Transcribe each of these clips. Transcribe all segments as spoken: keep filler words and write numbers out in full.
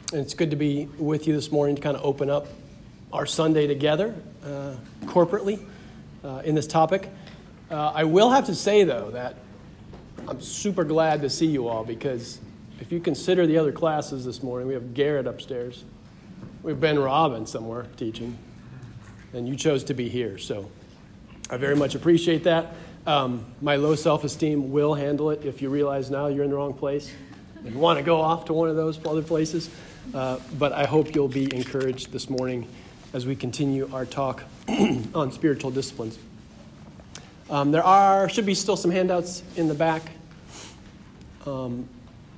And it's good to be with you this morning to kind of open up our Sunday together uh, corporately uh, in this topic. Uh, I will have to say, though, that I'm super glad to see you all, because if you consider the other classes this morning, we have Garrett upstairs. We have Ben Robbins somewhere teaching, and you chose to be here. So I very much appreciate that. Um, my low self-esteem will handle it if you realize now you're in the wrong place and want to go off to one of those other places. Uh, but I hope you'll be encouraged this morning as we continue our talk on spiritual disciplines. Um, there are should be still some handouts in the back. Um,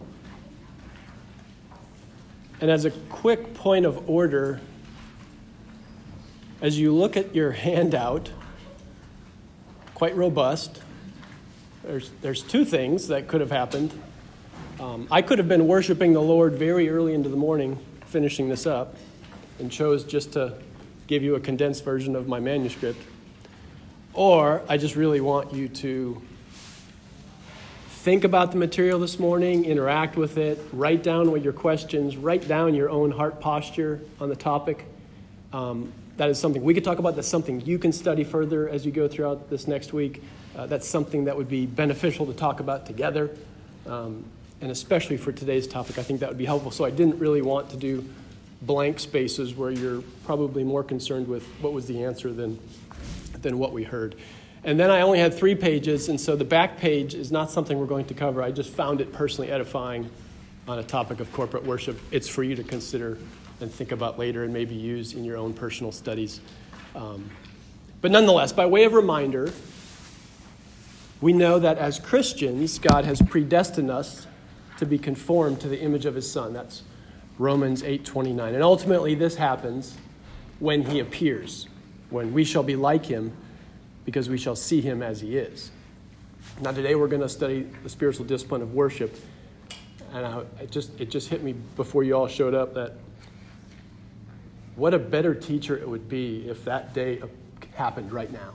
and as a quick point of order, as you look at your handout, quite robust, there's, there's two things that could have happened. Um, I could have been worshiping the Lord very early into the morning, finishing this up, and chose just to give you a condensed version of my manuscript. Or I just really want you to think about the material this morning, interact with it, write down what your questions, write down your own heart posture on the topic. Um, that is something we could talk about. That's something you can study further as you go throughout this next week. Uh, that's something that would be beneficial to talk about together. Um, And especially for today's topic, I think that would be helpful. So I didn't really want to do blank spaces where you're probably more concerned with what was the answer than, than what we heard. And then I only had three pages, and so the back page is not something we're going to cover. I just found it personally edifying on a topic of corporate worship. It's for you to consider and think about later and maybe use in your own personal studies. Um, but nonetheless, by way of reminder, we know that as Christians, God has predestined us to be conformed to the image of his Son. That's Romans eight twenty-nine. And ultimately this happens when he appears, when we shall be like him because we shall see him as he is. Now today we're going to study the spiritual discipline of worship. And I, it just it just hit me before you all showed up that what a better teacher it would be if that day happened right now.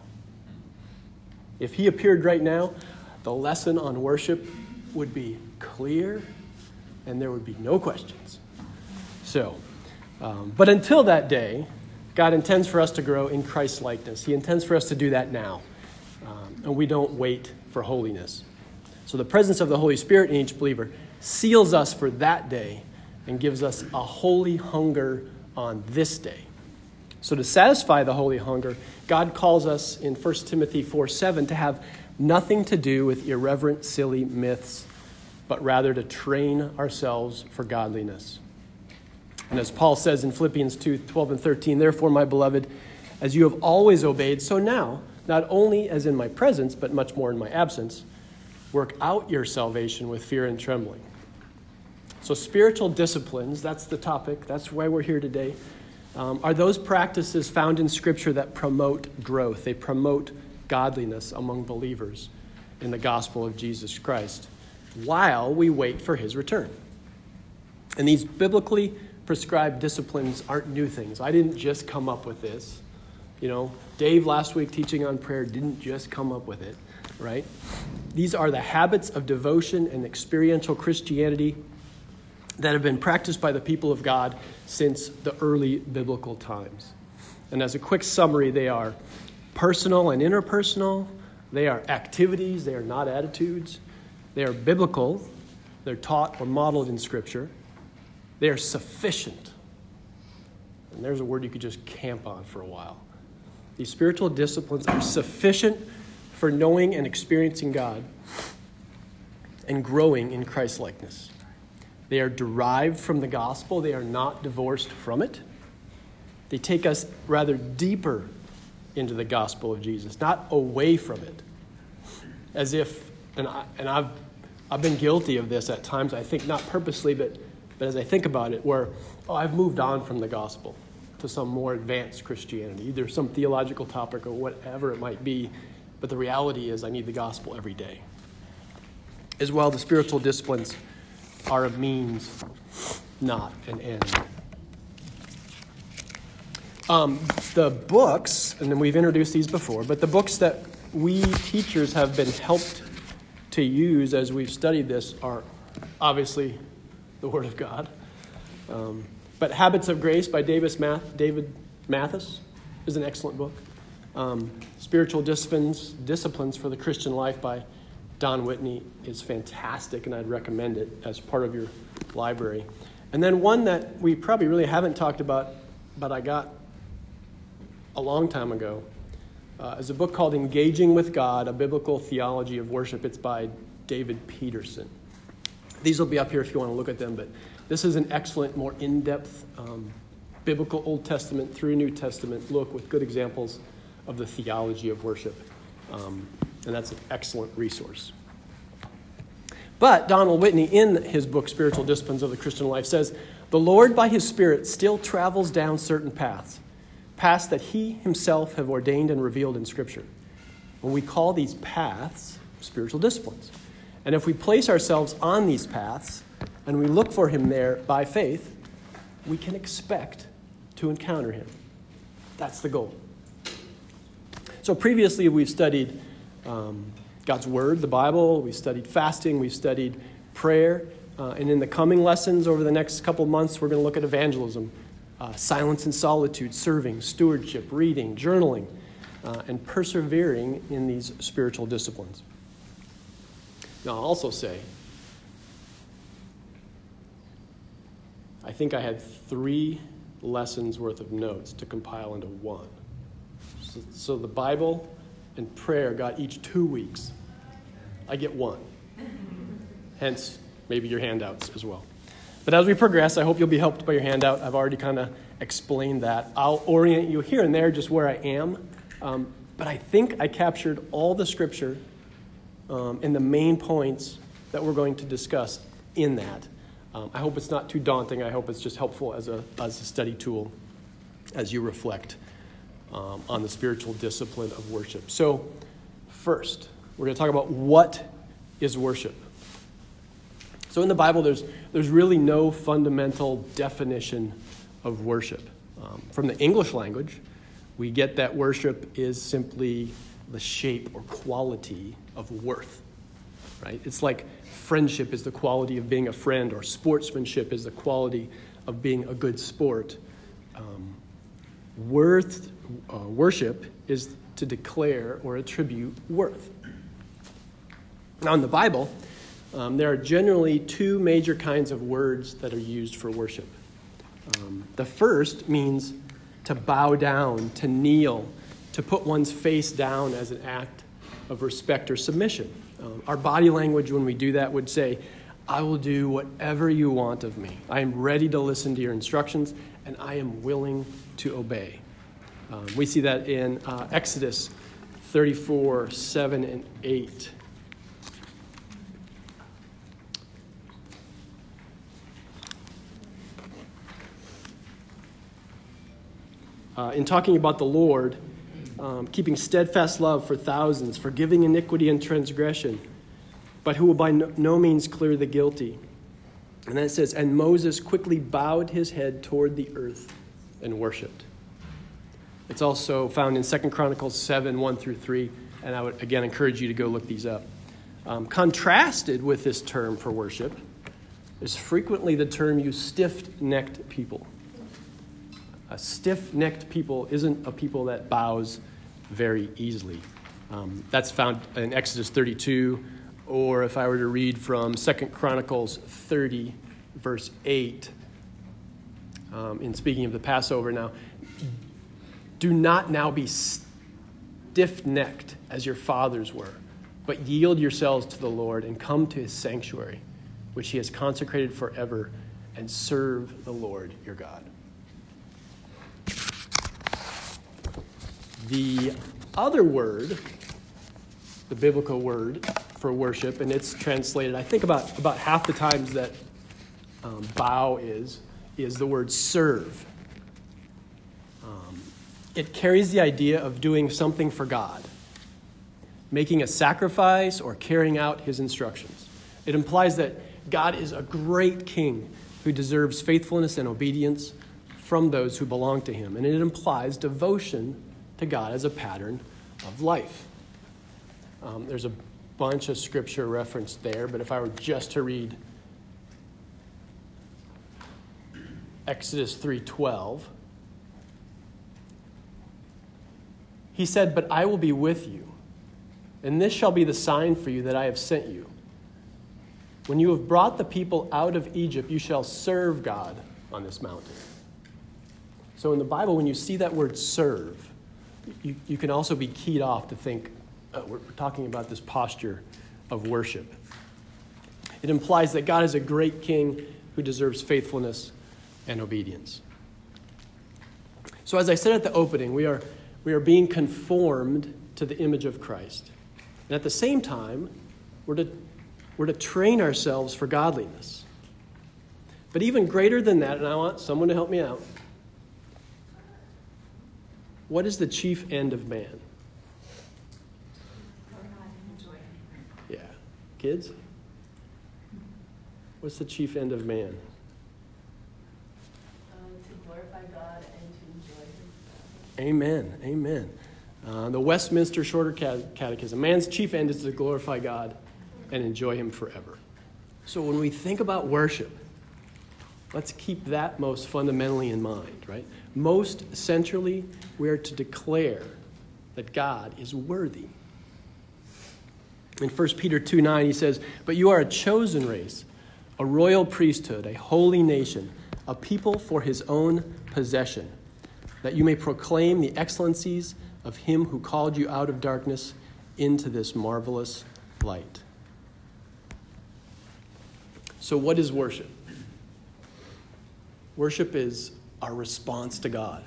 If he appeared right now, the lesson on worship would be clear, and there would be no questions. So, um, but until that day, God intends for us to grow in Christ's likeness. He intends for us to do that now, um, and we don't wait for holiness. So the presence of the Holy Spirit in each believer seals us for that day and gives us a holy hunger on this day. So to satisfy the holy hunger, God calls us in First Timothy four seven to have nothing to do with irreverent, silly myths, but rather to train ourselves for godliness. And as Paul says in Philippians two twelve and thirteen, therefore, my beloved, as you have always obeyed, so now, not only as in my presence, but much more in my absence, work out your salvation with fear and trembling. So spiritual disciplines, that's the topic, that's why we're here today, um, are those practices found in Scripture that promote growth. They promote godliness among believers in the gospel of Jesus Christ, while we wait for his return. And these biblically prescribed disciplines aren't new things. I didn't just come up with this. You know, Dave last week teaching on prayer didn't just come up with it, right? These are the habits of devotion and experiential Christianity that have been practiced by the people of God since the early biblical times. And as a quick summary, they are personal and interpersonal. They are activities. They are not attitudes. They are biblical. They're taught or modeled in Scripture. They are sufficient. And there's a word you could just camp on for a while. These spiritual disciplines are sufficient for knowing and experiencing God and growing in Christ-likeness. They are derived from the gospel. They are not divorced from it. They take us rather deeper into the gospel of Jesus, not away from it. As if, and, I, and I've I've been guilty of this at times, I think not purposely, but, but as I think about it, where, oh, I've moved on from the gospel to some more advanced Christianity, either some theological topic or whatever it might be, but the reality is I need the gospel every day. As well, the spiritual disciplines are a means, not an end. Um, the books, and then we've introduced these before, but the books that we teachers have been helped to use as we've studied this are obviously the Word of God. Um, but Habits of Grace by Davis Math, David Mathis is an excellent book. Um, Spiritual Disciplines, Disciplines for the Christian Life by Don Whitney is fantastic, and I'd recommend it as part of your library. And then one that we probably really haven't talked about, but I got a long time ago, uh, is a book called Engaging with God, A Biblical Theology of Worship. It's by David Peterson. These will be up here if you want to look at them, but this is an excellent, more in-depth um, biblical Old Testament through New Testament look with good examples of the theology of worship. Um, and that's an excellent resource. But Donald Whitney, in his book, Spiritual Disciplines of the Christian Life, says, the Lord by his Spirit still travels down certain paths, paths that he himself have ordained and revealed in Scripture. And we call these paths spiritual disciplines. And if we place ourselves on these paths and we look for him there by faith, we can expect to encounter him. That's the goal. So previously we've studied um, God's Word, the Bible. We've studied fasting. We've studied prayer. Uh, and in the coming lessons over the next couple months, we're going to look at evangelism, uh, silence and solitude, serving, stewardship, reading, journaling, uh, and persevering in these spiritual disciplines. Now, I'll also say, I think I had three lessons worth of notes to compile into one. So, so the Bible and prayer got each two weeks. I get one. Hence, maybe your handouts as well. But as we progress, I hope you'll be helped by your handout. I've already kind of explained that. I'll orient you here and there just where I am. Um, but I think I captured all the Scripture um, and the main points that we're going to discuss in that. Um, I hope it's not too daunting. I hope it's just helpful as a, as a study tool as you reflect um, on the spiritual discipline of worship. So first, we're going to talk about what is worship. So in the Bible, there's there's really no fundamental definition of worship. Um, from the English language, we get that worship is simply the shape or quality of worth, right? It's like friendship is the quality of being a friend, or sportsmanship is the quality of being a good sport. Um, worth, uh, worship is to declare or attribute worth. Now in the Bible, Um, there are generally two major kinds of words that are used for worship. Um, the first means to bow down, to kneel, to put one's face down as an act of respect or submission. Um, our body language when we do that would say, I will do whatever you want of me. I am ready to listen to your instructions, and I am willing to obey. Um, we see that in uh, Exodus thirty-four, seven, and eight. Uh, in talking about the Lord, um, keeping steadfast love for thousands, forgiving iniquity and transgression, but who will by no, no means clear the guilty. And then it says, and Moses quickly bowed his head toward the earth and worshipped. It's also found in Second Chronicles seven, one through three, and I would again encourage you to go look these up. Um, contrasted with this term for worship is frequently the term used stiff-necked people. A stiff-necked people isn't a people that bows very easily. Um, that's found in Exodus thirty-two, or if I were to read from Second Chronicles thirty, verse eight, um, in speaking of the Passover now, do not now be stiff-necked as your fathers were, but yield yourselves to the Lord and come to his sanctuary, which he has consecrated forever, and serve the Lord your God. The other word, the biblical word for worship, and it's translated, I think about, about half the times that um, bow is, is the word serve. Um, it carries the idea of doing something for God, making a sacrifice or carrying out his instructions. It implies that God is a great king who deserves faithfulness and obedience from those who belong to him. And it implies devotion to God as a pattern of life. Um, there's a bunch of scripture referenced there, but if I were just to read Exodus three twelve. He said, "But I will be with you, and this shall be the sign for you that I have sent you. When you have brought the people out of Egypt, you shall serve God on this mountain." So in the Bible, when you see that word serve, you, you can also be keyed off to think, oh, we're talking about this posture of worship. It implies that God is a great king who deserves faithfulness and obedience. So as I said at the opening, we are, we are being conformed to the image of Christ. And at the same time, we're to, we're to train ourselves for godliness. But even greater than that, and I want someone to help me out, what is the chief end of man? Yeah. Kids? What's the chief end of man? Um, to glorify God and to enjoy Him. Amen. Amen. Uh, the Westminster Shorter Catechism. Man's chief end is to glorify God and enjoy Him forever. So when we think about worship, let's keep that most fundamentally in mind, right? Most centrally, we are to declare that God is worthy. In First Peter two nine, he says, "But you are a chosen race, a royal priesthood, a holy nation, a people for His own possession, that you may proclaim the excellencies of Him who called you out of darkness into this marvelous light." So what is worship? Worship is our response to God.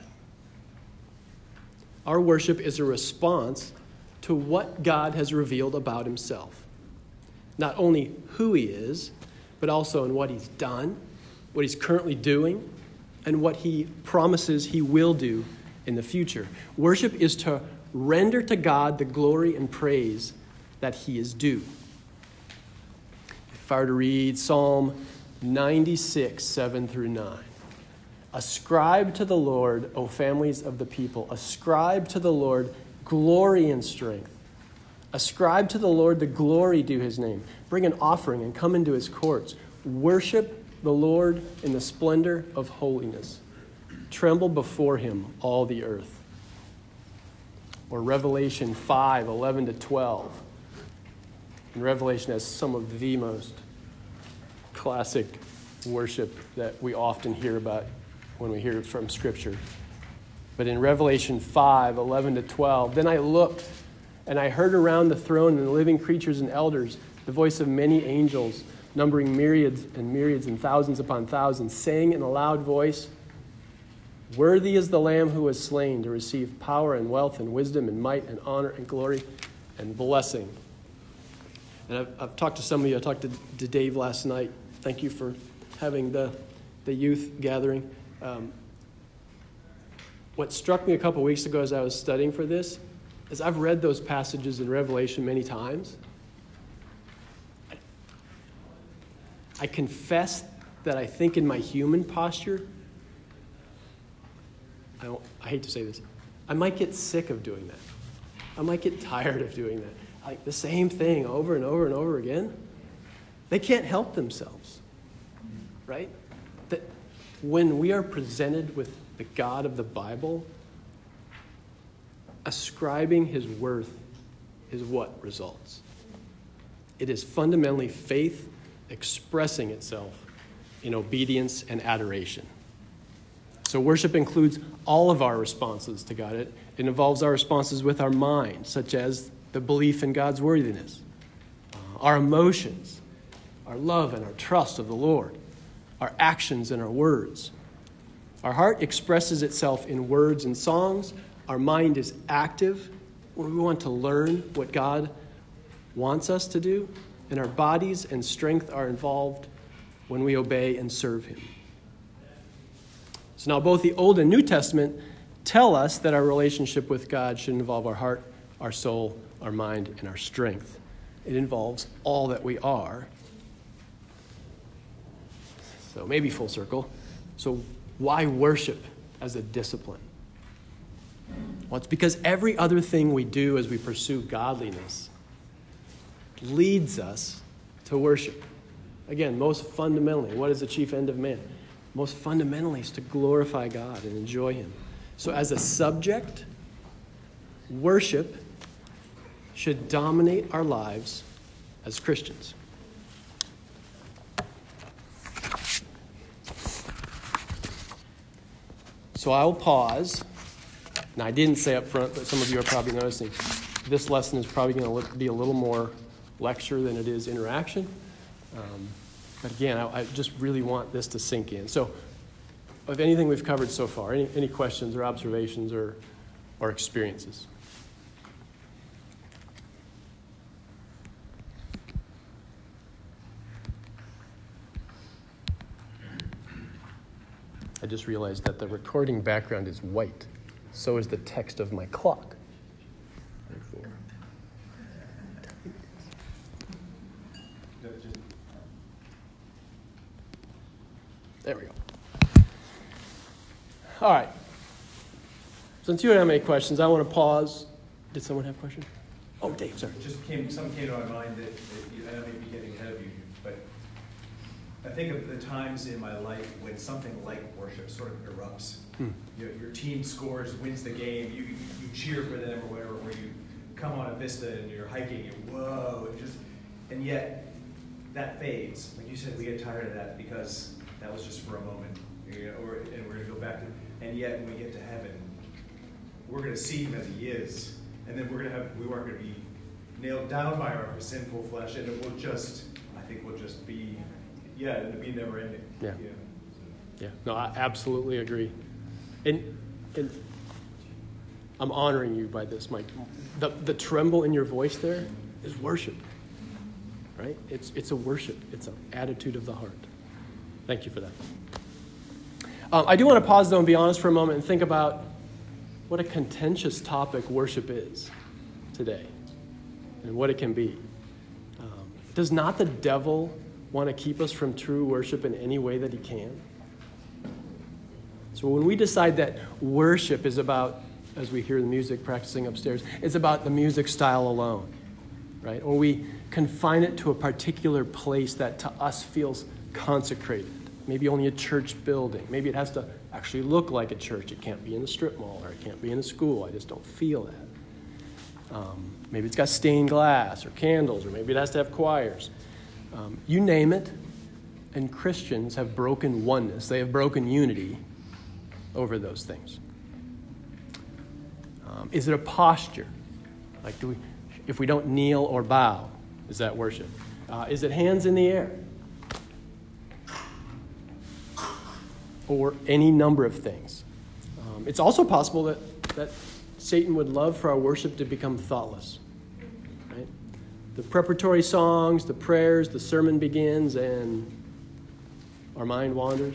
Our worship is a response to what God has revealed about Himself. Not only who He is, but also in what He's done, what He's currently doing, and what He promises He will do in the future. Worship is to render to God the glory and praise that He is due. If I were to read Psalm ninety-six, seven through nine. "Ascribe to the Lord, O families of the people. Ascribe to the Lord glory and strength. Ascribe to the Lord the glory due His name. Bring an offering and come into His courts. Worship the Lord in the splendor of holiness. Tremble before Him, all the earth." Or Revelation five, eleven to twelve. And Revelation has some of the most classic worship that we often hear about when we hear it from Scripture. But in Revelation five, eleven to twelve, "Then I looked, and I heard around the throne and the living creatures and elders the voice of many angels, numbering myriads and myriads and thousands upon thousands, saying in a loud voice, 'Worthy is the Lamb who was slain to receive power and wealth and wisdom and might and honor and glory and blessing.'" And I've, I've talked to some of you. I talked to, to Dave last night. Thank you for having the, the youth gathering. Um, what struck me a couple weeks ago as I was studying for this is I've read those passages in Revelation many times. I, I confess that I think in my human posture, I, don't, I hate to say this, I might get sick of doing that. I might get tired of doing that. Like the same thing over and over and over again. They can't help themselves, right? That when we are presented with the God of the Bible, ascribing His worth is what results. It is fundamentally faith expressing itself in obedience and adoration. So worship includes all of our responses to God. It, it involves our responses with our mind, such as the belief in God's worthiness, uh, our emotions, our love and our trust of the Lord, our actions and our words. Our heart expresses itself in words and songs. Our mind is active when we want to learn what God wants us to do. And our bodies and strength are involved when we obey and serve Him. So now both the Old and New Testament tell us that our relationship with God should involve our heart, our soul, our mind, and our strength. It involves all that we are. So maybe full circle. So why worship as a discipline? Well, it's because every other thing we do as we pursue godliness leads us to worship. Again, most fundamentally, what is the chief end of man? most fundamentally, is to glorify God and enjoy Him. So as a subject, worship should dominate our lives as Christians. So I'll pause. Now, I didn't say up front, but some of you are probably noticing, this lesson is probably going to be a little more lecture than it is interaction. Um, but again, I, I just really want this to sink in. So of anything we've covered so far, any, any questions or observations or, or experiences? I just realized that the recording background is white. So is the text of my clock. Therefore, there we go. All right. Since you don't have any questions, I want to pause. Did someone have a question? Oh, Dave, sorry. It just came, something came to my mind that, that you, I may be getting ahead of you, but I think of the times in my life when something like worship sort of erupts. Hmm. Your, your team scores, wins the game, you, you you cheer for them or whatever, or you come on a vista and you're hiking and whoa, and just, and yet that fades. Like you said, we get tired of that because that was just for a moment, you know, or, and we're going to go back to, and yet when we get to heaven, we're going to see Him as He is, and then we're going to have, we aren't going to be nailed down by our sinful flesh, and it will just, I think we'll just be, yeah, it'll be never ending. Yeah. Yeah. Yeah. No, I absolutely agree. And, and I'm honoring you by this, Mike. The, the tremble in your voice there is worship, right? It's, it's a worship. It's an attitude of the heart. Thank you for that. Um, I do want to pause, though, and be honest for a moment and think about what a contentious topic worship is today and what it can be. Um, does not the devil want to keep us from true worship in any way that he can? So when we decide that worship is about, as we hear the music practicing upstairs, it's about the music style alone, right? Or we confine it to a particular place that to us feels consecrated. Maybe only a church building. Maybe it has to actually look like a church. It can't be in the strip mall, or it can't be in a school. I just don't feel that. Um, maybe it's got stained glass or candles, or maybe it has to have choirs. Um, you name it, and Christians have broken oneness. They have broken unity over those things. Um, is it a posture? Like, do we, if we don't kneel or bow, is that worship? Uh, is it hands in the air? Or any number of things. Um, it's also possible that, that Satan would love for our worship to become thoughtless. Right? The preparatory songs, the prayers, the sermon begins, and our mind wanders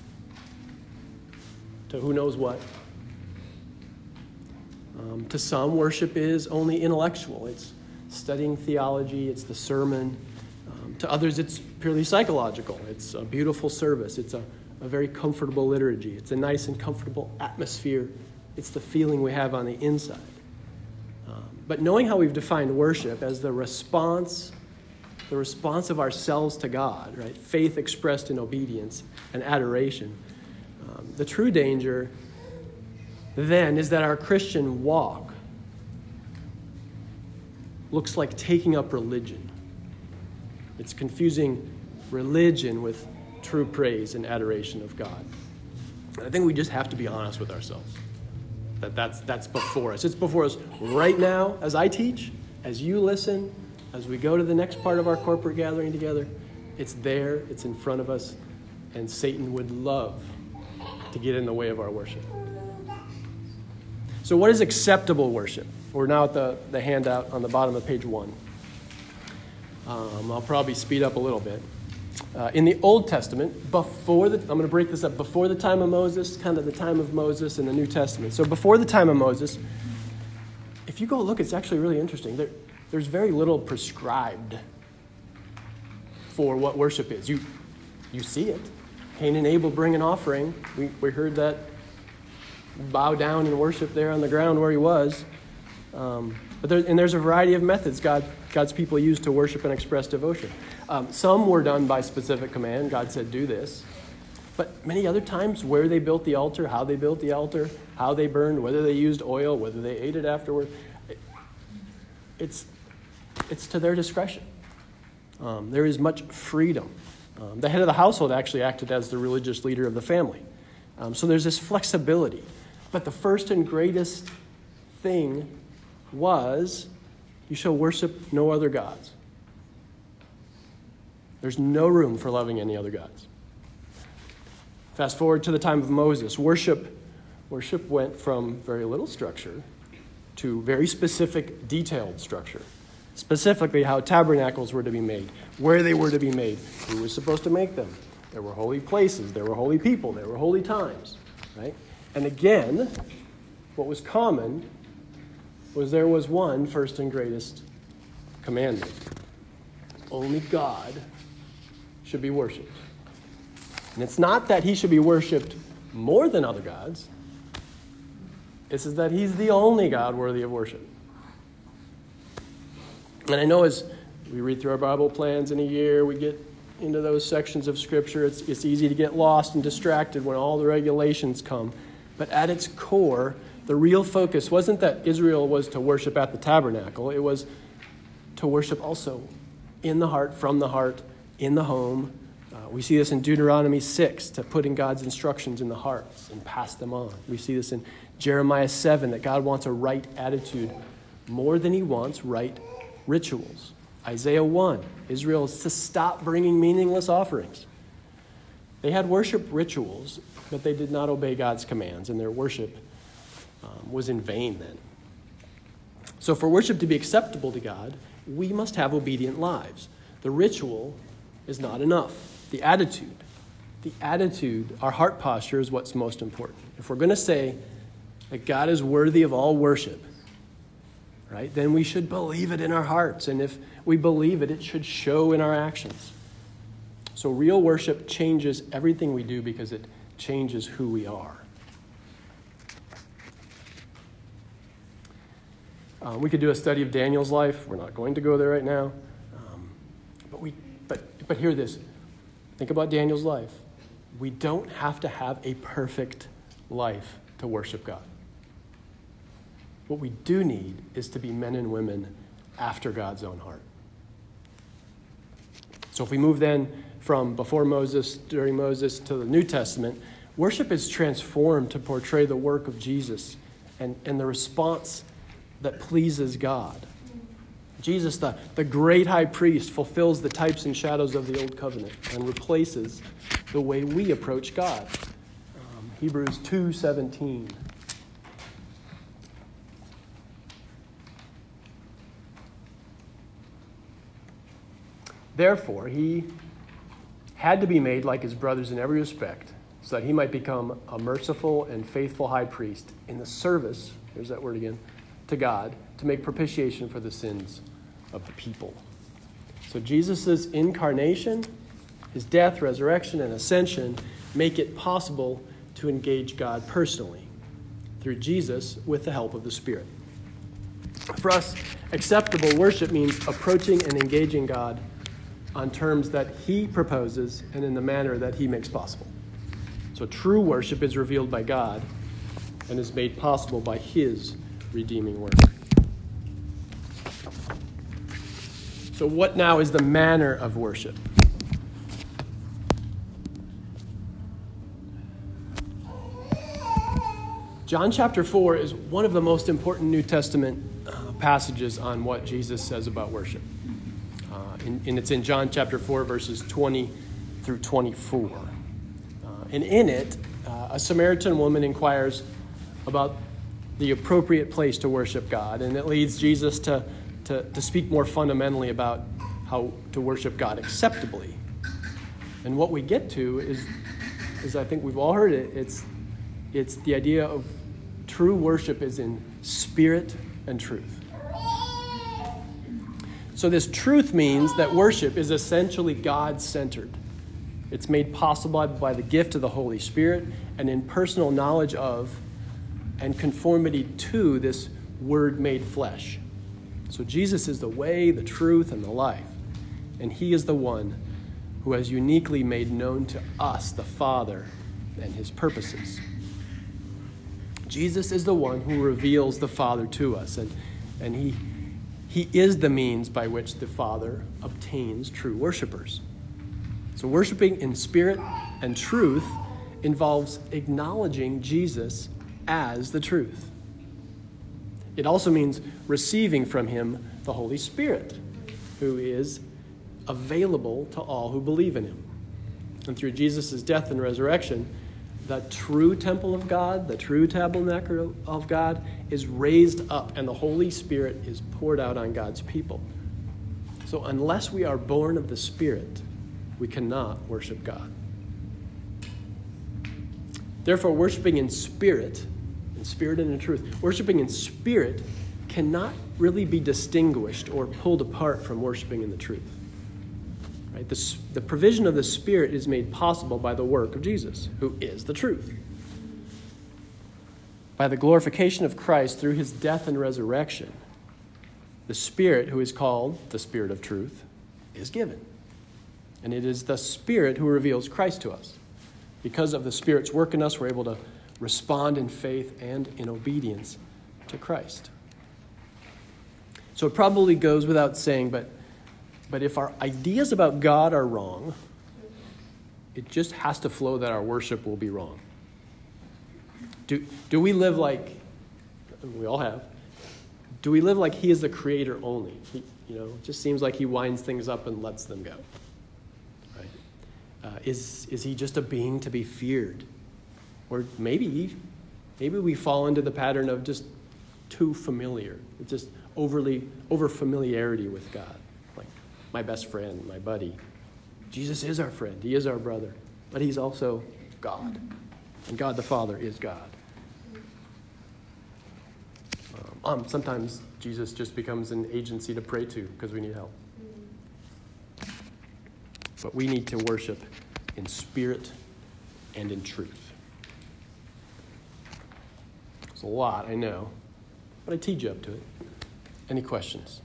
to who knows what. Um, to some, worship is only intellectual. It's studying theology, it's the sermon. Um, to others, it's purely psychological. It's a beautiful service. It's a A very comfortable liturgy. It's a nice and comfortable atmosphere. It's the feeling we have on the inside. Um, but knowing how we've defined worship as the response, the response of ourselves to God, right? Faith expressed in obedience and adoration. Um, the true danger then is that our Christian walk looks like taking up religion. It's confusing religion with true praise and adoration of God. And I think we just have to be honest with ourselves that that's, that's before us. It's before us right now as I teach, as you listen, as we go to the next part of our corporate gathering together. It's there, it's in front of us, and Satan would love to get in the way of our worship. So what is acceptable worship? We're now at the, the handout on the bottom of page one. Um, I'll probably speed up a little bit. Uh, in the Old Testament, before the, I'm going to break this up, before the time of Moses, kind of the time of Moses in the New Testament. So before the time of Moses, if you go look, it's actually really interesting. There, there's very little prescribed for what worship is. You, you see it. Cain and Abel bring an offering. We, we heard that bow down and worship there on the ground where he was. Um, but there, and there's a variety of methods God, God's people use to worship and express devotion. Um, some were done by specific command. God said, do this. But many other times, where they built the altar, how they built the altar, how they burned, whether they used oil, whether they ate it afterward, it's, it's to their discretion. Um, there is much freedom. Um, the head of the household actually acted as the religious leader of the family. Um, so there's this flexibility. But the first and greatest thing was, you shall worship no other gods. There's no room for loving any other gods. Fast forward to the time of Moses. Worship, worship went from very little structure to very specific, detailed structure. Specifically how tabernacles were to be made, where they were to be made, who was supposed to make them. There were holy places, there were holy people, there were holy times, right? And again, what was common was there was one first and greatest commandment. Only God should be worshipped. And it's not that he should be worshipped more than other gods. It's that he's the only God worthy of worship. And I know as we read through our Bible plans in a year, we get into those sections of Scripture, it's, it's easy to get lost and distracted when all the regulations come. But at its core, the real focus wasn't that Israel was to worship at the tabernacle. It was to worship also in the heart, from the heart, in the home. Uh, we see this in Deuteronomy six, to put in God's instructions in the hearts and pass them on. We see this in Jeremiah seven, that God wants a right attitude more than he wants right rituals. Isaiah one, Israel is to stop bringing meaningless offerings. They had worship rituals, but they did not obey God's commands, and their worship um, was in vain then. So for worship to be acceptable to God, we must have obedient lives. The ritual is not enough. The attitude, the attitude, our heart posture is what's most important. If we're going to say that God is worthy of all worship, right, then we should believe it in our hearts. And if we believe it, it should show in our actions. So real worship changes everything we do because it changes who we are. Um, we could do a study of Daniel's life. We're not going to go there right now. Um, but we, but but hear this. Think about Daniel's life. We don't have to have a perfect life to worship God. What we do need is to be men and women after God's own heart. So if we move then from before Moses, during Moses, to the New Testament, worship is transformed to portray the work of Jesus and, and the response that pleases God. Jesus, the, the great high priest, fulfills the types and shadows of the old covenant and replaces the way we approach God. Um, Hebrews two seventeen. Therefore, he had to be made like his brothers in every respect, so that he might become a merciful and faithful high priest in the service, there's that word again, to God, to make propitiation for the sins of the people. So Jesus' incarnation, his death, resurrection, and ascension make it possible to engage God personally through Jesus with the help of the Spirit. For us, acceptable worship means approaching and engaging God on terms that he proposes and in the manner that he makes possible. So true worship is revealed by God and is made possible by his redeeming work. So what now is the manner of worship? John chapter four is one of the most important New Testament uh, passages on what Jesus says about worship. Uh, and, and it's in John chapter four, verses twenty through twenty-four. Uh, and in it, uh, a Samaritan woman inquires about the appropriate place to worship God. And it leads Jesus to, to, to speak more fundamentally about how to worship God acceptably. And what we get to is, is I think we've all heard it, it's, it's the idea of true worship is in spirit and truth. So this truth means that worship is essentially God-centered. It's made possible by the gift of the Holy Spirit and in personal knowledge of and conformity to this Word made flesh. So Jesus is the way, the truth, and the life. And he is the one who has uniquely made known to us the Father and his purposes. Jesus is the one who reveals the Father to us, and, and he, he is the means by which the Father obtains true worshipers. So worshiping in spirit and truth involves acknowledging Jesus as the truth. It also means receiving from him the Holy Spirit, who is available to all who believe in him. And through Jesus' death and resurrection, the true temple of God, the true tabernacle of God, is raised up, and the Holy Spirit is poured out on God's people. So unless we are born of the Spirit, we cannot worship God. Therefore, worshiping in spirit, in spirit and in truth, worshiping in spirit cannot really be distinguished or pulled apart from worshiping in the truth. Right? The, the provision of the Spirit is made possible by the work of Jesus, who is the truth. By the glorification of Christ through his death and resurrection, the Spirit, who is called the Spirit of truth, is given. And it is the Spirit who reveals Christ to us. Because of the Spirit's work in us, we're able to respond in faith and in obedience to Christ. So it probably goes without saying, but But if our ideas about God are wrong, it just has to flow that our worship will be wrong. Do, do we live like, we all have, do we live like he is the creator only? He, you know, it just seems like he winds things up and lets them go. Right? Uh, is, is he just a being to be feared? Or maybe, maybe we fall into the pattern of just too familiar, just overly, over familiarity with God. My best friend, my buddy. Jesus is our friend. He is our brother. But he's also God. And God the Father is God. Um, um, sometimes Jesus just becomes an agency to pray to because we need help. But we need to worship in spirit and in truth. It's a lot, I know. But I teed you up to it. Any questions?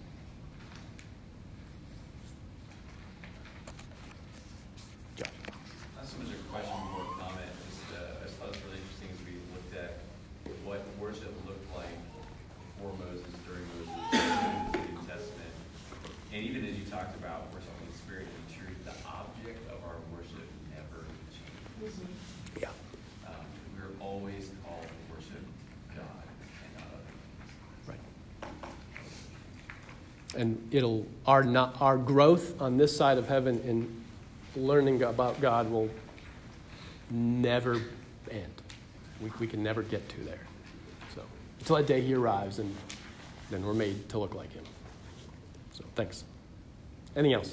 And even as you talked about worshiping in spirit and truth, the object of our worship never changes. Mm-hmm. Yeah. Um, we're always called to worship God and not other things. Right. And it'll our not our growth on this side of heaven in learning about God will never end. We we can never get to there. So until that day he arrives, and then we're made to look like him. So thanks. Anything else?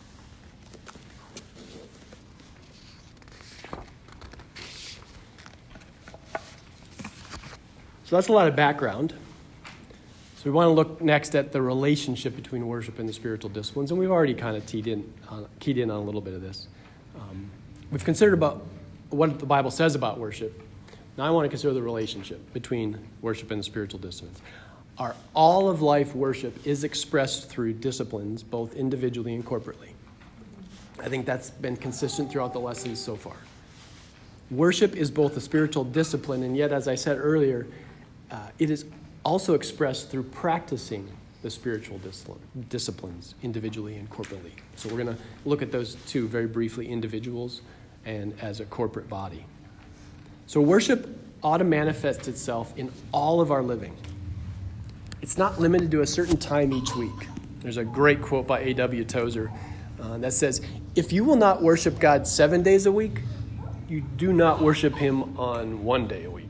So that's a lot of background. So we want to look next at the relationship between worship and the spiritual disciplines, and we've already kind of keyed in on, keyed in on a little bit of this. Um, we've considered about what the Bible says about worship. Now I want to consider the relationship between worship and the spiritual disciplines. Our all of life worship is expressed through disciplines, both individually and corporately. I think that's been consistent throughout the lessons so far. Worship is both a spiritual discipline, and yet, as I said earlier, uh, it is also expressed through practicing the spiritual disciplines individually and corporately. So we're going to look at those two very briefly, individuals and as a corporate body. So worship ought to manifest itself in all of our living. It's not limited to a certain time each week. There's a great quote by A W Tozer uh, that says, if you will not worship God seven days a week, you do not worship him on one day a week.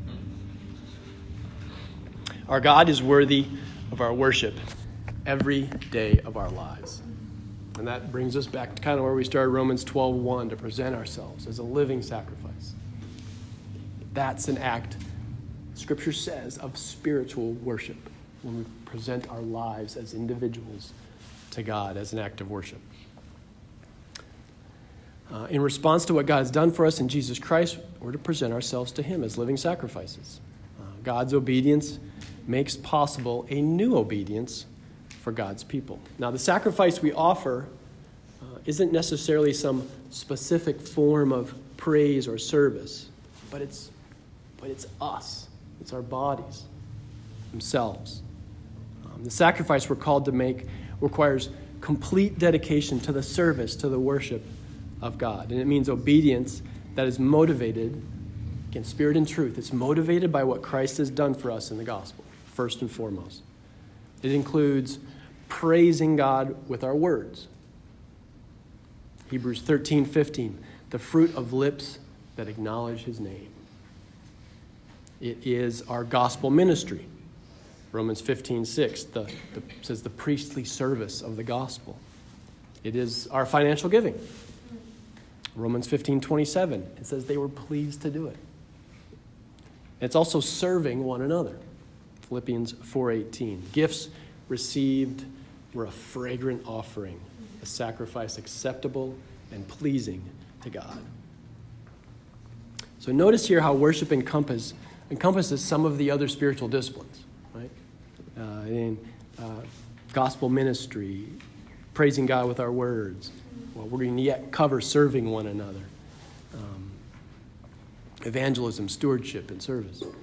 Our God is worthy of our worship every day of our lives. And that brings us back to kind of where we started, Romans twelve one, to present ourselves as a living sacrifice. That's an act, Scripture says, of spiritual worship, when we present our lives as individuals to God as an act of worship. Uh, in response to what God has done for us in Jesus Christ, we're to present ourselves to him as living sacrifices. Uh, God's obedience makes possible a new obedience for God's people. Now, the sacrifice we offer uh, isn't necessarily some specific form of praise or service, but it's, but it's us. It's our bodies themselves. Um, the sacrifice we're called to make requires complete dedication to the service, to the worship of God. And it means obedience that is motivated, again, spirit and truth. It's motivated by what Christ has done for us in the gospel, first and foremost. It includes praising God with our words. Hebrews thirteen fifteen, the fruit of lips that acknowledge his name. It is our gospel ministry. Romans fifteen six the, the, says the priestly service of the gospel. It is our financial giving. Romans fifteen twenty-seven, it says they were pleased to do it. It's also serving one another. Philippians four eighteen, gifts received were a fragrant offering, a sacrifice acceptable and pleasing to God. So notice here how worship encompass, encompasses some of the other spiritual disciplines, right? Uh, in uh, gospel ministry, praising God with our words. Well, we're going to yet cover serving one another. Um, evangelism, stewardship, and service. Um,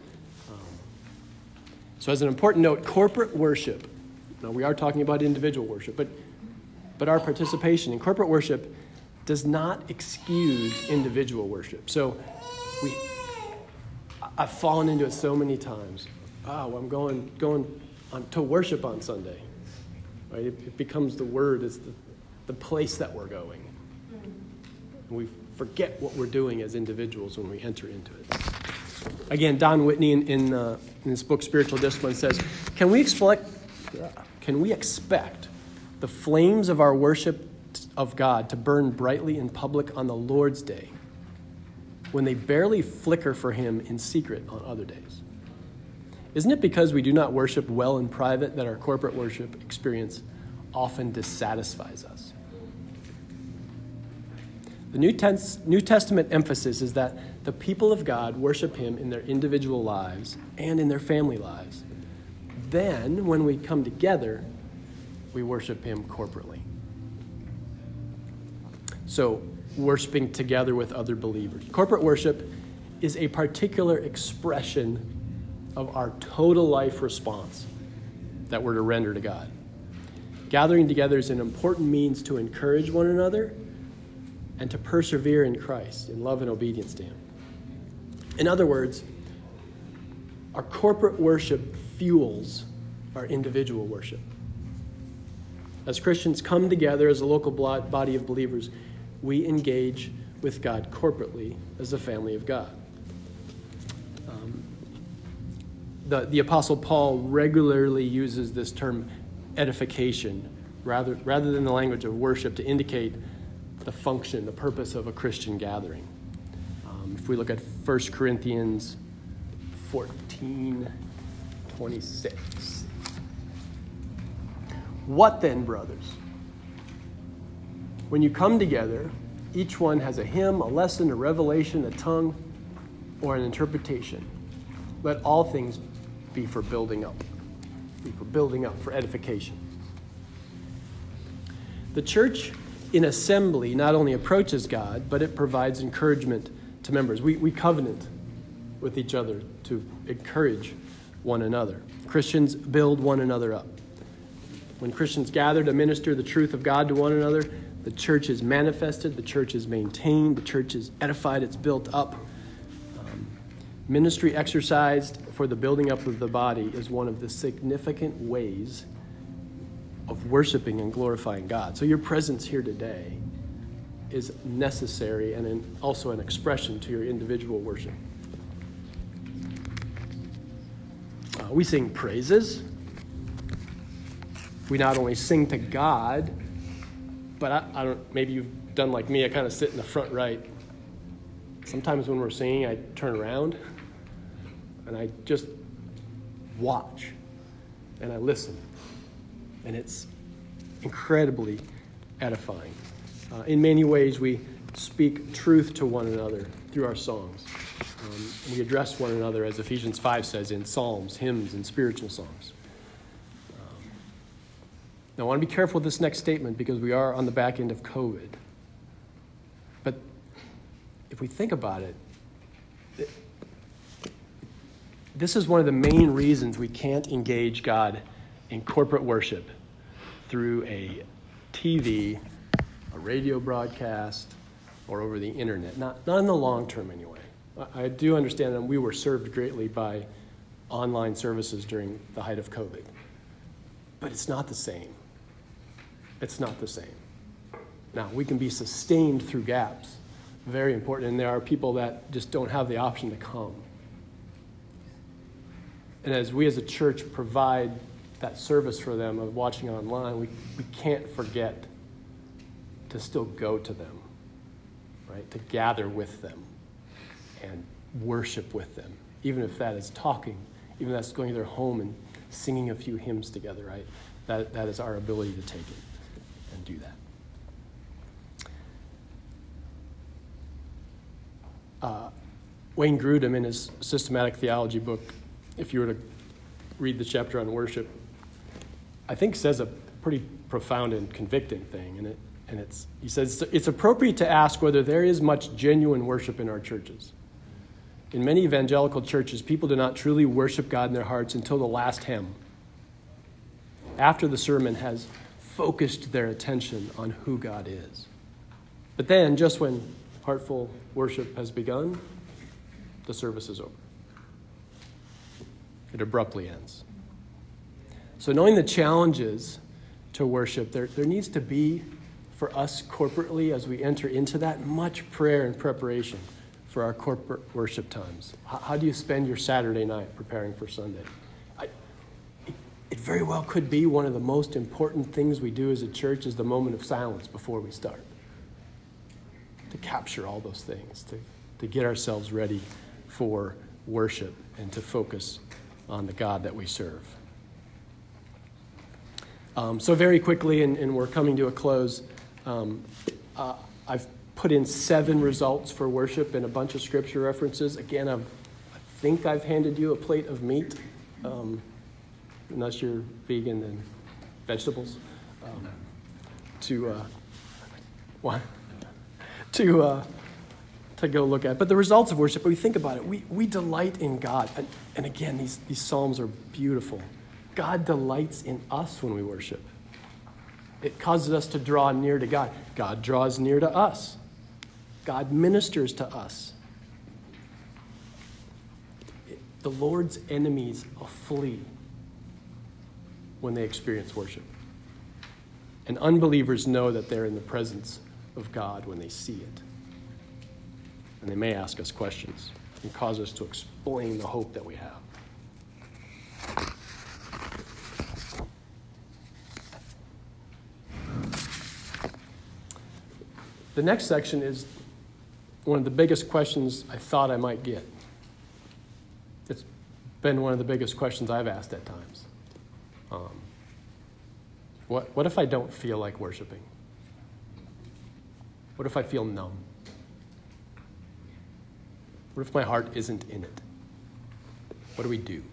so as an important note, corporate worship. Now, we are talking about individual worship, but, but our participation in corporate worship does not excuse individual worship. So we, I've fallen into it so many times. Oh, I'm going going on, to worship on Sunday. Right? It, it becomes the word, it's the, the place that we're going. And we forget what we're doing as individuals when we enter into it. Again, Don Whitney in, in, uh, in his book, Spiritual Discipline, says, can we expect, can we expect the flames of our worship of God to burn brightly in public on the Lord's day when they barely flicker for him in secret on other days? Isn't it because we do not worship well in private that our corporate worship experience often dissatisfies us? The New, Tes- New Testament emphasis is that the people of God worship him in their individual lives and in their family lives. Then, when we come together, we worship him corporately. So, worshiping together with other believers. Corporate worship is a particular expression of our total life response that we're to render to God. Gathering together is an important means to encourage one another and to persevere in Christ in love and obedience to him. In other words, our corporate worship fuels our individual worship. As Christians come together as a local body of believers, we engage with God corporately as a family of God. Um, the, the Apostle Paul regularly uses this term edification rather, rather than the language of worship to indicate the function, the purpose of a Christian gathering. Um, if we look at First Corinthians fourteen twenty-six. What then, brothers? When you come together, each one has a hymn, a lesson, a revelation, a tongue, or an interpretation. Let all things be for building up. Be for building up, for edification. The church in assembly not only approaches God, but it provides encouragement to members. We, we covenant with each other to encourage one another. Christians build one another up. When Christians gather to minister the truth of God to one another, the church is manifested, the church is maintained, the church is edified, it's built up. Um, ministry exercised for the building up of the body is one of the significant ways of worshiping and glorifying God. So your presence here today is necessary and an, also an expression to your individual worship. Uh, we sing praises. We not only sing to God, but I, I don't. Maybe you've done like me. I kind of sit in the front right. Sometimes when we're singing, I turn around and I just watch and I listen, and it's incredibly edifying. Uh, in many ways, we speak truth to one another through our songs. Um, we address one another, as Ephesians five says, in psalms, hymns, and spiritual songs. Now, I want to be careful with this next statement because we are on the back end of COVID. if we think about it, it, this is one of the main reasons we can't engage God in corporate worship through a T V, a radio broadcast, or over the internet. Not, not in the long term anyway. I, I do understand that we were served greatly by online services during the height of COVID. But it's not the same. It's not the same. Now, we can be sustained through gaps. Very important. And there are people that just don't have the option to come. And as we as a church provide that service for them of watching online, we, we can't forget to still go to them, right? To gather with them and worship with them. Even if that is talking, even if that's going to their home and singing a few hymns together, right? That, that is our ability to take it and do that. Uh, Wayne Grudem, in his systematic theology book, if you were to read the chapter on worship, I think says a pretty profound and convicting thing. And, it, and it's, he says, it's appropriate to ask whether there is much genuine worship in our churches. In many evangelical churches, people do not truly worship God in their hearts until the last hymn, after the sermon has focused their attention on who God is. But then, just when heartful worship has begun, the service is over. It abruptly ends. So knowing the challenges to worship, there, there needs to be, for us corporately, as we enter into that, much prayer and preparation for our corporate worship times. How, how do you spend your Saturday night preparing for Sunday? I, it, it very well could be one of the most important things we do as a church is the moment of silence before we start. To capture all those things, to, to get ourselves ready for worship and to focus on the God that we serve. Um, so very quickly, and, and we're coming to a close, um, uh, I've put in seven results for worship and a bunch of scripture references. Again, I've, I think I've handed you a plate of meat, um, unless you're vegan and vegetables, um, to, uh, what? to, uh, to go look at. But the results of worship, when we think about it, we, we delight in God. And, and again, these, these psalms are beautiful. God delights in us when we worship. It causes us to draw near to God. God draws near to us. God ministers to us. It, the Lord's enemies flee when they experience worship. And unbelievers know that they're in the presence of God when they see it. And they may ask us questions and cause us to explain the hope that we have. The next section is one of the biggest questions I thought I might get. It's been one of the biggest questions I've asked at times. Um, what, what if I don't feel like worshiping? What if I feel numb? What if my heart isn't in it? What do we do?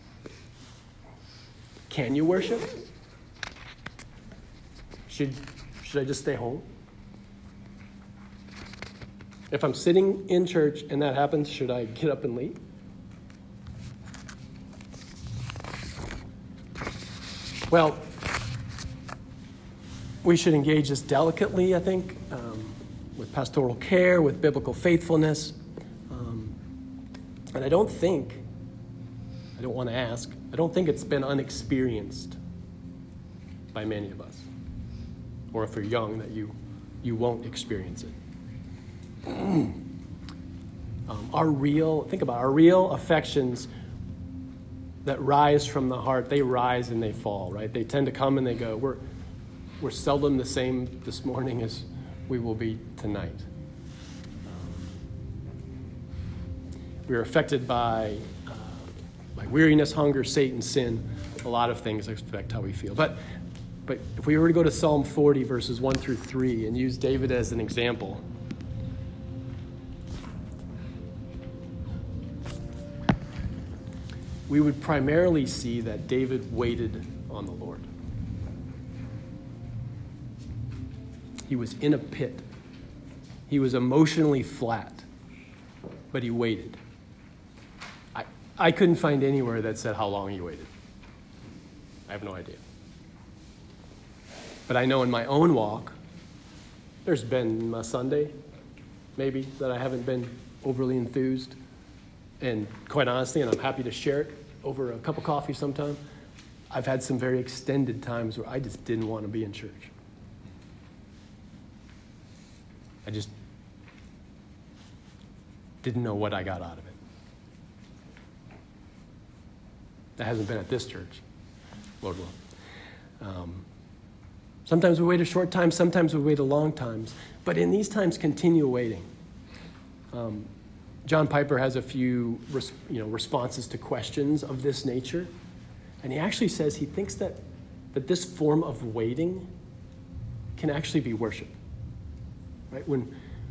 Can you worship? Should, should I just stay home? If I'm sitting in church and that happens, should I get up and leave? Well, we should engage this delicately, I think, um, with pastoral care, with biblical faithfulness. Um, and I don't think, I don't want to ask, I don't think it's been unexperienced by many of us. Or if you're young, that you, you won't experience it. Um, our real, think about it, our real affections that rise from the heart, they rise and they fall, right? They tend to come and they go. We're, we're seldom the same this morning as we will be tonight. Um, we are affected by, uh, by weariness, hunger, Satan, sin. A lot of things affect how we feel. But, but if we were to go to Psalm forty, verses one through three, and use David as an example, we would primarily see that David waited on the Lord. He was in a pit. He was emotionally flat. but he waited. I, I couldn't find anywhere that said how long he waited. I have no idea. But I know in my own walk, there's been a Sunday, maybe, that I haven't been overly enthused. And quite honestly, and I'm happy to share it over a cup of coffee sometime, I've had some very extended times where I just didn't want to be in church. I just didn't know what I got out of it. That hasn't been at this church, Lord will. Um, sometimes we wait a short time, sometimes we wait a long time. But in these times, continue waiting. Um, John Piper has a few res- you know, responses to questions of this nature. And he actually says he thinks that, that this form of waiting can actually be worship. Right? When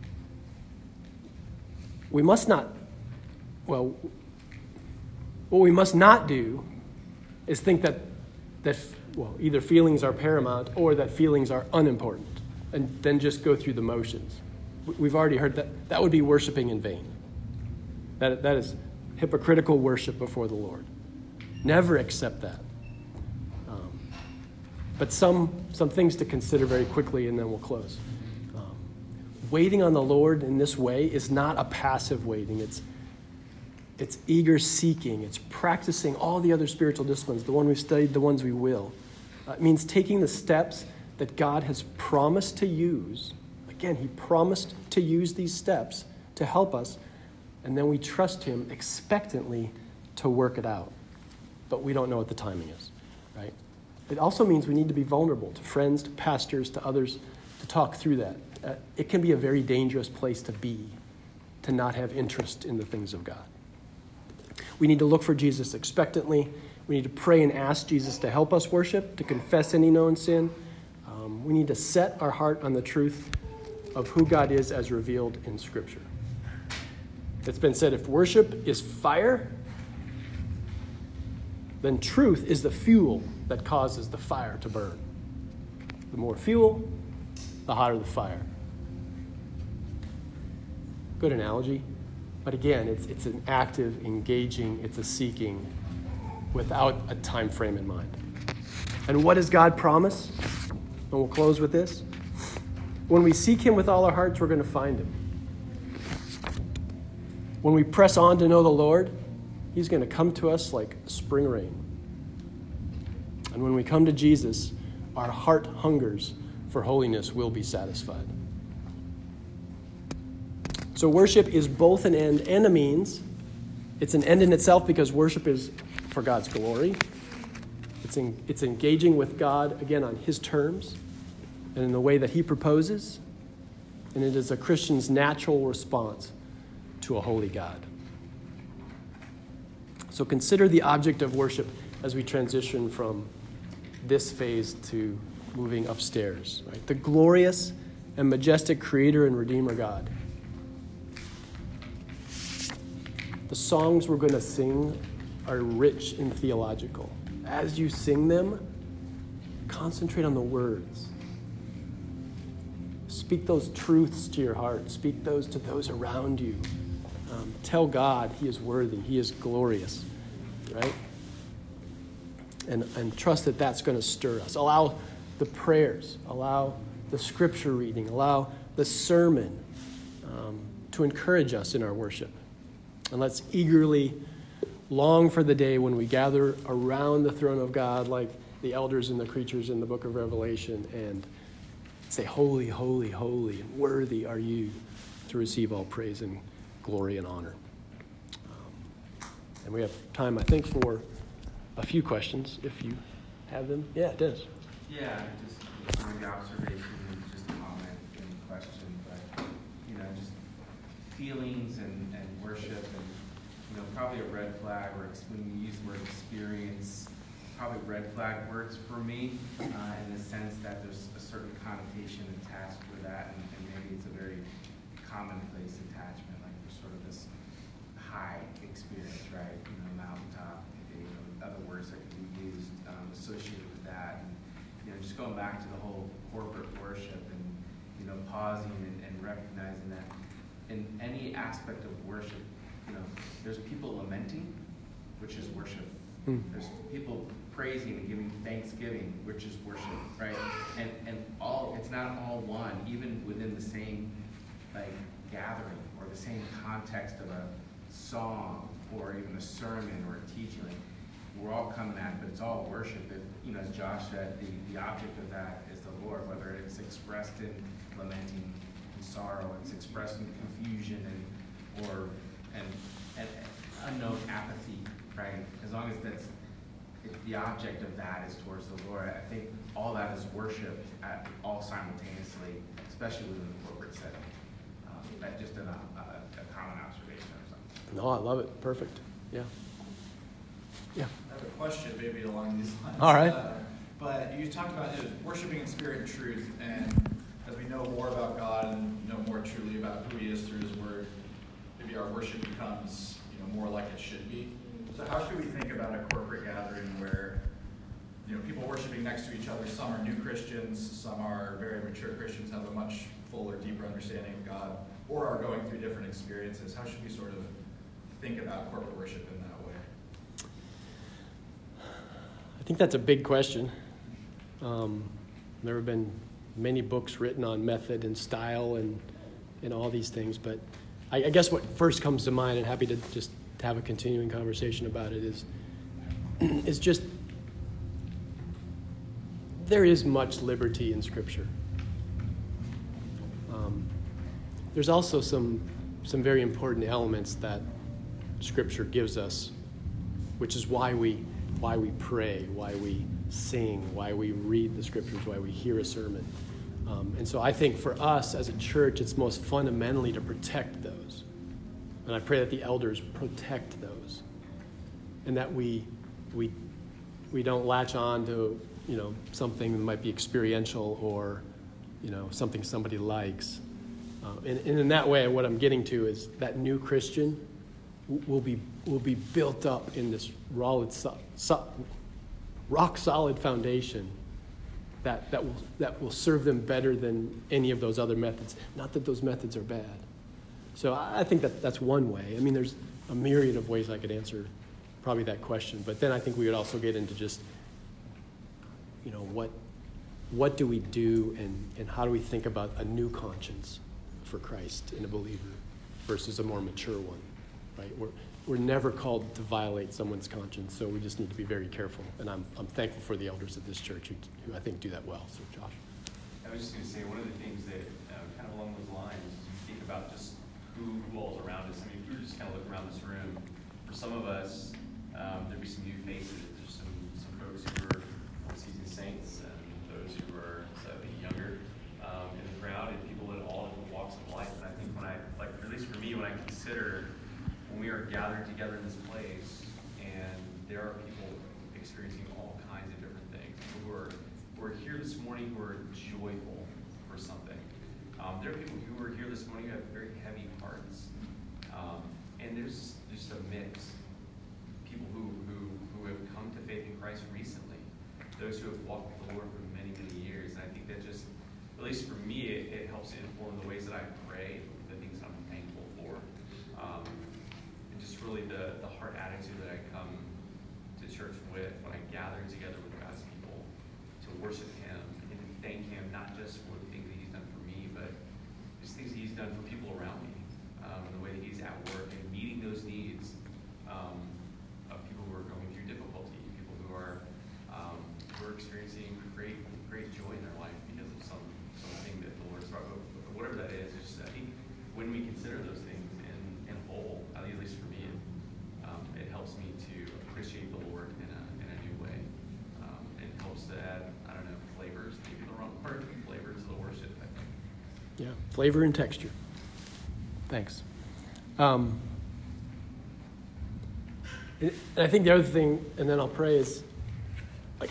we must not, well, what we must not do is think that, that well, either feelings are paramount or that feelings are unimportant, and then just go through the motions. We've already heard that that would be worshiping in vain. That, that is hypocritical worship before the Lord. Never accept that. Um, but some, some things to consider very quickly, and then we'll close. Um, waiting on the Lord in this way is not a passive waiting. It's, it's eager seeking. It's practicing all the other spiritual disciplines, the one we've studied, the ones we will. Uh, it means taking the steps that God has promised to use. Again, he promised to use these steps to help us, and then we trust him expectantly to work it out. But we don't know what the timing is, right? It also means we need to be vulnerable to friends, to pastors, to others, to talk through that. Uh, it can be a very dangerous place to be, to not have interest in the things of God. We need to look for Jesus expectantly. We need to pray and ask Jesus to help us worship, to confess any known sin. Um, we need to set our heart on the truth of who God is as revealed in Scripture. It's been said, if worship is fire, then truth is the fuel that causes the fire to burn. The more fuel, the hotter the fire. Good analogy. But again, it's, it's an active, engaging, it's a seeking without a time frame in mind. And what does God promise? And we'll close with this. When we seek him with all our hearts, we're going to find him. When we press on to know the Lord, he's going to come to us like spring rain. And when we come to Jesus, our heart hungers for holiness will be satisfied. So worship is both an end and a means. It's an end in itself because worship is for God's glory. It's, in, it's engaging with God, again, on his terms and in the way that he proposes. And it is a Christian's natural response to a holy God. So consider the object of worship as we transition from this phase to moving upstairs. Right? The glorious and majestic Creator and Redeemer God. The songs we're going to sing are rich and theological. As you sing them, concentrate on the words. Speak those truths to your heart. Speak those to those around you. Um, tell God he is worthy. He is glorious, right? And, and trust that that's going to stir us. Allow the prayers, allow the scripture reading, allow the sermon um, to encourage us in our worship. And let's eagerly long for the day when we gather around the throne of God like the elders and the creatures in the book of Revelation and say, holy, holy, holy, and worthy are you to receive all praise and glory and honor. Um, and we have time, I think, for a few questions, if you have them. Yeah, it does. Yeah, just maybe observation, just a comment and question, but, you know, just feelings and, and worship and, you know, probably a red flag, or when you use the word experience, probably red flag words for me, uh, in the sense that there's a certain connotation attached with that, and, and maybe it's a very commonplace attachment, like there's sort of this high experience, right? You know, mountaintop, you know, other words that can be used um, associated with that. And, you know, just going back to the whole corporate worship and, you know, pausing and, and recognizing that in any aspect of worship, you know, there's people lamenting, which is worship. Hmm. There's people praising and giving thanksgiving, which is worship, right? And and all it's not all one, even within the same like gathering or the same context of a song or even a sermon or a teaching. Like, we're all coming at it, but it's all worship. It, you know, as Josh said, the, the object of that is the Lord, whether it's expressed in lamenting and sorrow, it's expressed in confusion and or and, and unknown apathy, right? As long as that's it, the object of that is towards the Lord, I think all that is worship at all simultaneously, especially within the corporate setting. Um, that just an, a, a common observation or something. No, I love it. Perfect. Yeah. Yeah. I have a question maybe along these lines. All right. Uh, but you talked about you know, worshiping in spirit and truth, and as we know more about God and know more truly about who He is through His Word, maybe our worship becomes you know more like it should be. So how should we think about a corporate gathering where you know people worshiping next to each other? Some are new Christians, some are very mature Christians, have a much fuller, deeper understanding of God, or are going through different experiences. How should we sort of think about corporate worship in that way? I think that's a big question. Um, there have been many books written on method and style and and all these things, but I, I guess what first comes to mind, and happy to just have a continuing conversation about it, is is just there is much liberty in Scripture. Um, there's also some some very important elements that Scripture gives us, which is why we why we pray, why we sing, why we read the Scriptures, why we hear a sermon. Um, and so I think for us as a church, it's most fundamentally to protect those. And I pray that the elders protect those, and that we we we don't latch on to you know something that might be experiential or you know something somebody likes. Uh, and, and in that way, what I'm getting to is that new Christian will be will be built up in this rock solid foundation that that will that will serve them better than any of those other methods. Not that those methods are bad. So I think that that's one way. I mean, there's a myriad of ways I could answer probably that question. But then I think we would also get into just, you know, what what do we do and, and how do we think about a new conscience for Christ in a believer versus a more mature one, right? We're, we're never called to violate someone's conscience, so we just need to be very careful. And I'm I'm thankful for the elders of this church who, who I think do that well. So, Josh. I was just going to say, one of the things that uh, kind of along those lines, you think about just who, who all's around us. I mean, if you were just kind of look around this room, for some of us, um, there'd be some new faces. There's some, some folks who are more seasoned saints and those who are slightly younger um, in the crowd, and people in all different walks of life. And I think when I, like, at least for me, when I consider when we are gathered together in this place, and there are people experiencing all kinds of different things, people who are, who are here this morning who are joyful for something. Um, there are people who are here this morning who have very heavy hearts. Um, and there's just a mix. People who, who, who have come to faith in Christ recently. Those who have walked with the Lord for many, many years. And I think that just, at least for me, it, it helps to inform the ways that I pray, the things I'm thankful for. Um, and just really the, the heart attitude that I come to church with when I gather together with God's people to worship Him and to thank Him, not just for the things that He's done for me, but just things that He's done for people around me, um, and the way that He's at work and meeting those needs um, of people who are going through difficulty, people who are um, who are experiencing great great joy in their life because of some something that the Lord's brought, whatever that is. Just I think when we consider those things in in whole, at least for me, it, um, it helps me to appreciate the Lord in a in a new way. Um, it helps to add, I don't know, flavors, maybe the wrong word, flavor to the worship, I think. Yeah, flavor and texture. Thanks. Um, and I think the other thing, and then I'll pray, is like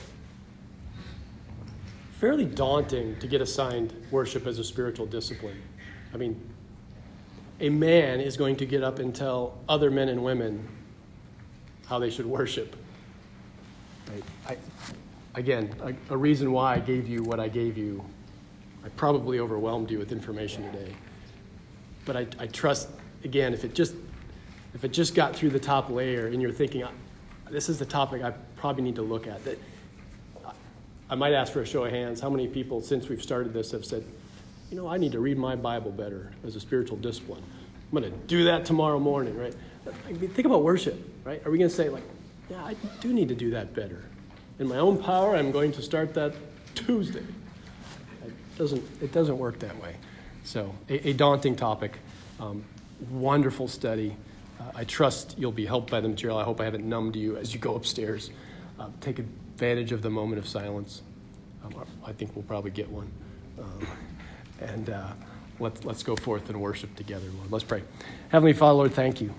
fairly daunting to get assigned worship as a spiritual discipline. I mean, a man is going to get up and tell other men and women how they should worship. Right? I, again, a, a reason why I gave you what I gave you. I probably overwhelmed you with information today. But I, I trust, again, if it just If it just got through the top layer and you're thinking, this is the topic I probably need to look at, that I might ask for a show of hands, how many people since we've started this have said, you know, I need to read my Bible better as a spiritual discipline. I'm going to do that tomorrow morning, right? I mean, think about worship, right? Are we going to say, like, yeah, I do need to do that better. In my own power, I'm going to start that Tuesday. It doesn't, it doesn't work that way. So a, a daunting topic, um, wonderful study. Uh, I trust you'll be helped by the material. I hope I haven't numbed you as you go upstairs. Uh, take advantage of the moment of silence. Um, I think we'll probably get one. Um, and uh, let's, let's go forth and worship together, Lord. Let's pray. Heavenly Father, Lord, thank you.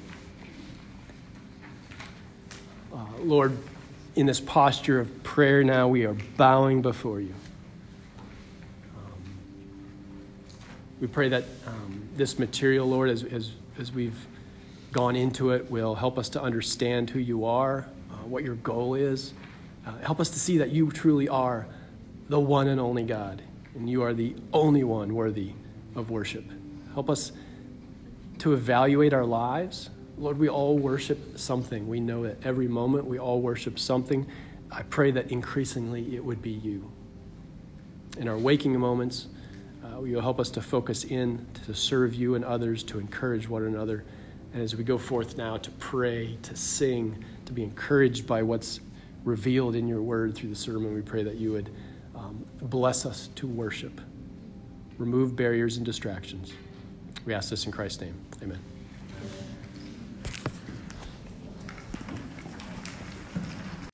Uh, Lord, in this posture of prayer now, we are bowing before you. Um, we pray that um, this material, Lord, as, as, as we've gone into it, will help us to understand who you are, uh, what your goal is. Uh, help us to see that you truly are the one and only God, and you are the only one worthy of worship. Help us to evaluate our lives. Lord, we all worship something. We know that every moment we all worship something. I pray that increasingly it would be you. In our waking moments, uh, you'll help us to focus in, to serve you and others, to encourage one another. And as we go forth now to pray, to sing, to be encouraged by what's revealed in your word through the sermon, we pray that you would um, bless us to worship. Remove barriers and distractions. We ask this in Christ's name. Amen.